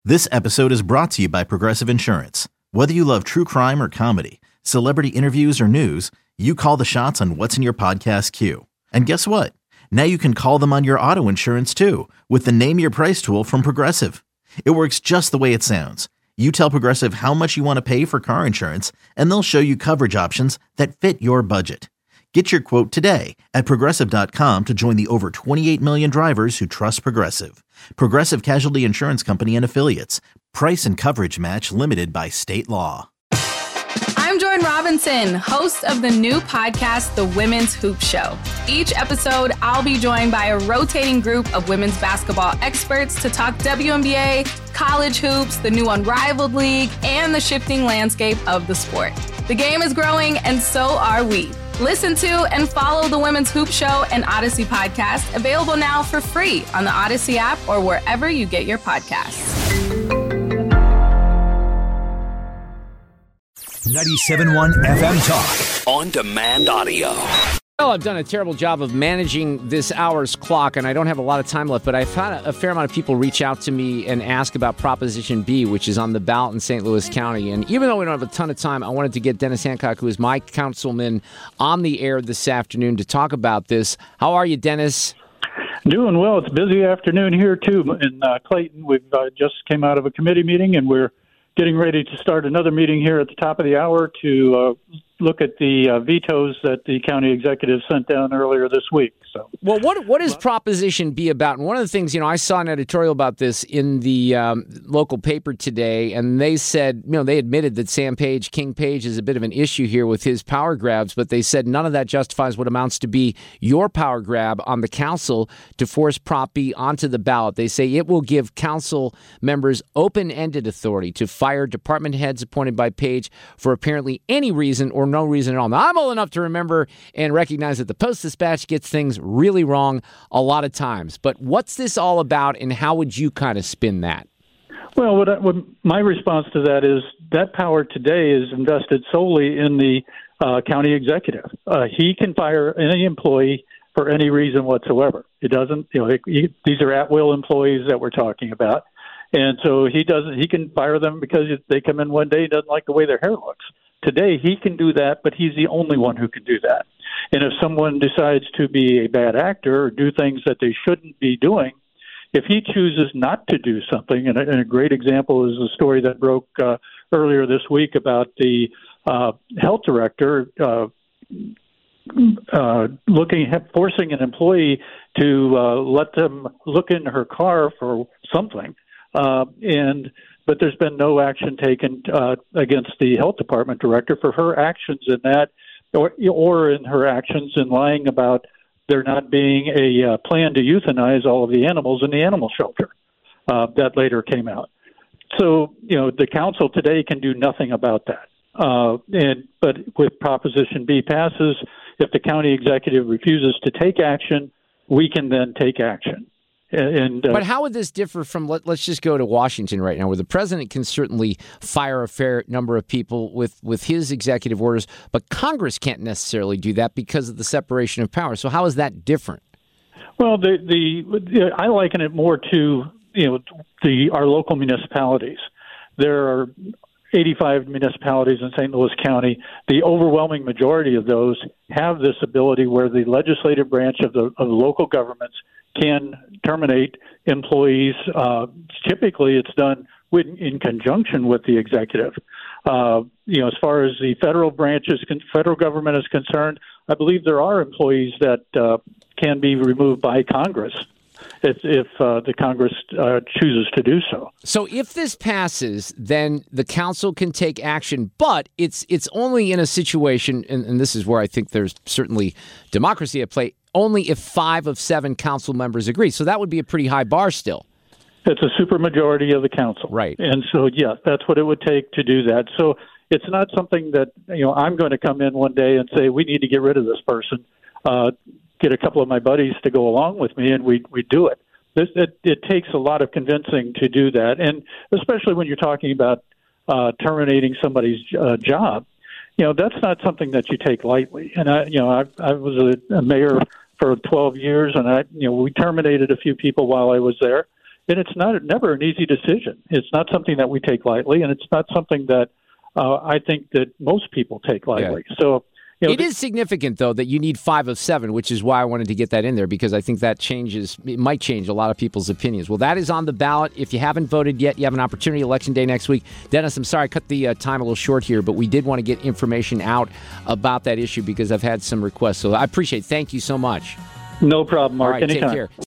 This episode is brought to you by Progressive Insurance. Whether you love true crime or comedy, celebrity interviews or news, you call the shots on what's in your podcast queue. And guess what? Now you can call them on your auto insurance too with the Name Your Price tool from Progressive. It works just the way it sounds. You tell Progressive how much you want to pay for car insurance, and they'll show you coverage options that fit your budget. Get your quote today at Progressive.com to join the over 28 million drivers who trust Progressive. Progressive Casualty Insurance Company and Affiliates. Price and coverage match limited by state law. I'm Jordan Robinson, host of the new podcast, The Women's Hoop Show. Each episode, I'll be joined by a rotating group of women's basketball experts to talk WNBA, college hoops, the new Unrivaled League, and the shifting landscape of the sport. The game is growing, and so are we. Listen to and follow The Women's Hoop Show and Odyssey podcast, available now for free on the Odyssey app or wherever you get your podcasts. 97.1 FM Talk. On demand audio. Well, I've done a terrible job of managing this hour's clock, and I don't have a lot of time left, but I've had a fair amount of people reach out to me and ask about Proposition B, which is on the ballot in St. Louis County. And even though we don't have a ton of time, I wanted to get Dennis Hancock, who is my councilman, on the air this afternoon to talk about this. How are you, Dennis? Doing well. It's a busy afternoon here, too, in Clayton. We've just came out of a committee meeting, and we're getting ready to start another meeting here at the top of the hour to look at the vetoes that the county executive sent down earlier this week. So, well, what is Proposition B about? And one of the things, I saw an editorial about this in the local paper today, and they said, they admitted that King Page is a bit of an issue here with his power grabs, but they said none of that justifies what amounts to be your power grab on the council to force Prop B onto the ballot. They say it will give council members open-ended authority to fire department heads appointed by Page for apparently any reason or no reason at all. Now, I'm old enough to remember and recognize that the Post-Dispatch gets things really wrong a lot of times. But what's this all about, and how would you kind of spin that? Well, what my response to that is that power today is invested solely in the county executive. He can fire any employee for any reason whatsoever. It doesn't, these are at-will employees that we're talking about. And so he can fire them because they come in one day and doesn't like the way their hair looks. Today, he can do that, but he's the only one who can do that. And if someone decides to be a bad actor or do things that they shouldn't be doing, if he chooses not to do something, and a great example is the story that broke earlier this week about the health director forcing an employee to let them look in her car for something. But there's been no action taken against the health department director for her actions in that, or in her actions in lying about there not being a plan to euthanize all of the animals in the animal shelter that later came out. So, the council today can do nothing about that. But with Proposition B passes, if the county executive refuses to take action, we can then take action. But how would this differ from, let's just go to Washington right now, where the president can certainly fire a fair number of people with his executive orders, but Congress can't necessarily do that because of the separation of power. So how is that different? Well, I liken it more to our local municipalities. There are 85 municipalities in St. Louis County. The overwhelming majority of those have this ability where the legislative branch of the local governments can terminate employees. Typically, it's done in conjunction with the executive. As far as the federal government is concerned, I believe there are employees that can be removed by Congress if the Congress chooses to do so. So if this passes, then the council can take action, but it's only in a situation, and this is where I think there's certainly democracy at play, only if 5 of 7 council members agree. So that would be a pretty high bar still. It's a supermajority of the council. Right. And so, yeah, that's what it would take to do that. So it's not something that, I'm going to come in one day and say, we need to get rid of this person, get a couple of my buddies to go along with me, and we do it. It takes a lot of convincing to do that. And especially when you're talking about terminating somebody's job, that's not something that you take lightly. And I was a mayor for 12 years, and we terminated a few people while I was there. and it's never an easy decision. It's not something that we take lightly, and it's not something that I think that most people take lightly. Yeah. So. It is significant, though, that you need 5 of 7, which is why I wanted to get that in there, because I think that it might change a lot of people's opinions. Well, that is on the ballot. If you haven't voted yet, you have an opportunity, Election Day next week. Dennis, I'm sorry I cut the time a little short here, but we did want to get information out about that issue because I've had some requests. So I appreciate it. Thank you so much. No problem, Mark. All right, anytime. Take care.